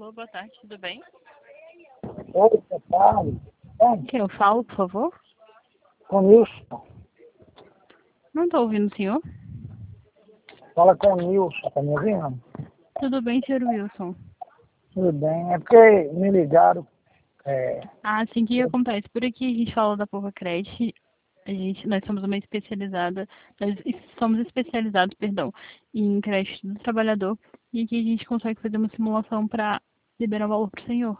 Alô, boa tarde, tudo bem? Oi, boa tarde. Bem, Quem eu falo, por favor? com o Nilson. Não estou ouvindo o senhor. Fala com o Nilson, tá me ouvindo? Tudo bem, senhor Wilson? Tudo bem. É porque me ligaram. Assim que acontece. Por aqui a gente fala da Pouca Creche. Nós somos uma especializada, nós somos especializados, perdão, em creche do trabalhador. E aqui a gente consegue fazer uma simulação para liberar o valor para o senhor.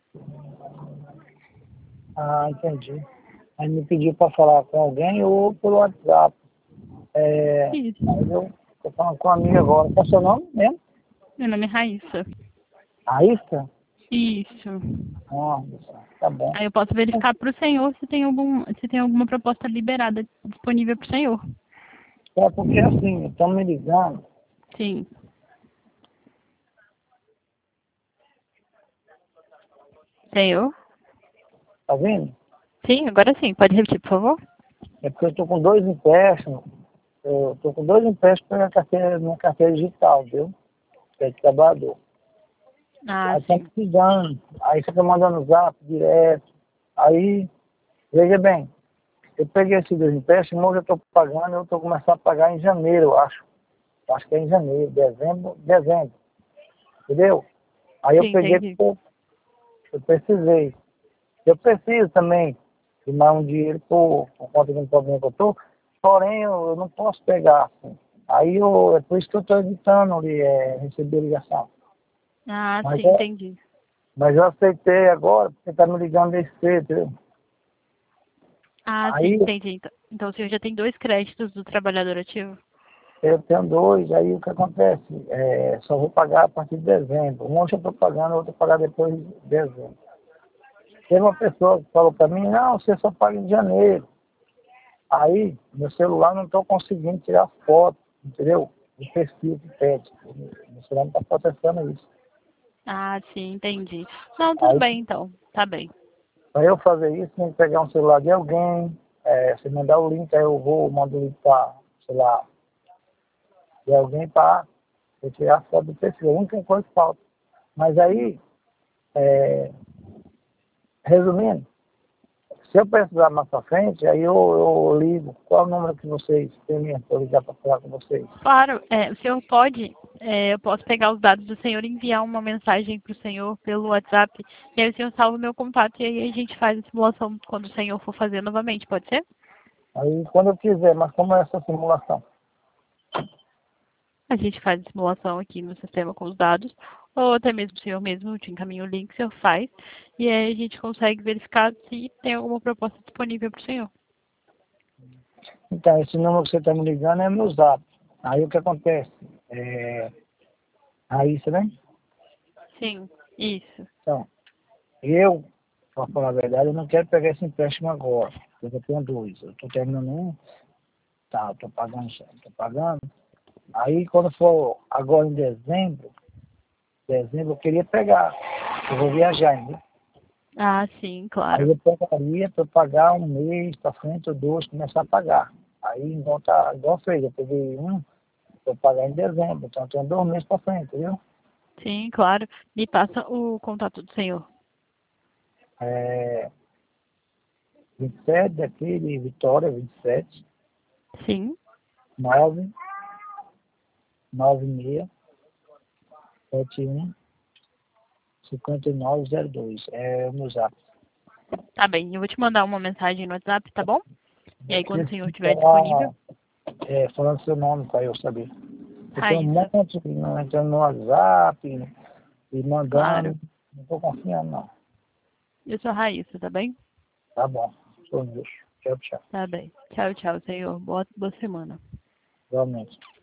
Entendi. Aí me pediu para falar com alguém ou pelo WhatsApp. Isso. Aí eu tô falando com a amiga agora. Qual é o seu nome mesmo? Meu nome é Raíssa. Raíssa? Isso. Tá bom. Aí eu posso verificar para o senhor se tem alguma proposta liberada disponível para o senhor. É porque assim, estão me ligando. Sim. Senhor? Tá vendo? Sim, agora sim. Pode repetir, por favor? É porque eu tô com 2 empréstimos. Eu tô com 2 empréstimos para minha carteira digital, viu? Que é de trabalhador. Aí estão Sim. precisando. Aí fica mandando zap direto. Aí, veja bem, eu peguei esses 2 empréstimos, hoje eu estou pagando, eu estou começando a pagar em janeiro, eu acho. Acho que é em janeiro, dezembro. Entendeu? Aí eu Sim, peguei, entendi. eu precisei. Eu preciso também de mais um dinheiro por conta de um problema que eu estou, porém eu não posso pegar. Assim. Aí é por isso que eu estou evitando receber ligação. Mas, Sim, entendi. mas eu aceitei agora, porque está me ligando desse cedo, entendeu? Sim, Aí entendi. Então o senhor já tem 2 créditos do trabalhador ativo? eu tenho 2, aí o que acontece? Só vou pagar a partir de dezembro. Um eu já estou pagando, outro eu vou pagar depois de dezembro. Teve uma pessoa que falou para mim, não, você só paga em janeiro. Aí, meu celular não estou conseguindo tirar foto, entendeu? Do perfil que pede. Meu celular não está processando isso. Sim, entendi. Não, tudo Aí, bem então. Tá bem. para eu fazer isso, tem que pegar um celular de alguém, se mandar o link, aí eu mando o link para, sei lá, de alguém para eu tirar a foto do perfil. É a única coisa que falta. Mas aí, resumindo, se eu precisar mais para frente, aí eu ligo. Qual é o número que vocês têm mesmo para eu ligar para falar com vocês? Claro, o senhor pode, eu posso pegar os dados do senhor e enviar uma mensagem para o senhor pelo WhatsApp, e aí o senhor salva o meu contato e aí a gente faz a simulação quando o senhor for fazer novamente, pode ser? Aí quando eu quiser, mas como é essa simulação? A gente faz a simulação aqui no sistema com os dados, ou até mesmo o senhor mesmo te encaminha o link, o senhor faz, e aí a gente consegue verificar se tem alguma proposta disponível para o senhor. Então, esse número que você está me ligando é meu zap. Aí o que acontece? Raíssa, né? Sim, isso. Então, para falar a verdade, eu não quero pegar esse empréstimo agora. Porque eu tenho 2. Eu estou terminando um, tá, estou pagando, estou pagando. Aí quando for agora em dezembro eu queria pegar. Eu vou viajar ainda. Sim, Aí claro. eu pegaria para pagar um mês para frente ou 2, começar a pagar. Aí então tá igual fez, eu peguei vou pagar em dezembro, então eu tenho 2 meses para frente, viu? Sim, claro. Me passa o contato do senhor. É, 27 daqui de Vitória, 27, Sim. 9, 96, 71, 5902. É o meu zap. Tá bem, eu vou te mandar uma mensagem no WhatsApp, tá bom? E Eu aí quando o preciso senhor estiver disponível, ficar falando seu nome para eu saber. Eu tenho um Raíssa. monte que não entrando no WhatsApp e Claro. mandando. Não estou confiando, não. Eu sou a Raíssa, tá bem? Tá bom. Sou Nilson. Tchau, tchau. Tá bem. Tchau, tchau, senhor. Boa semana. Realmente.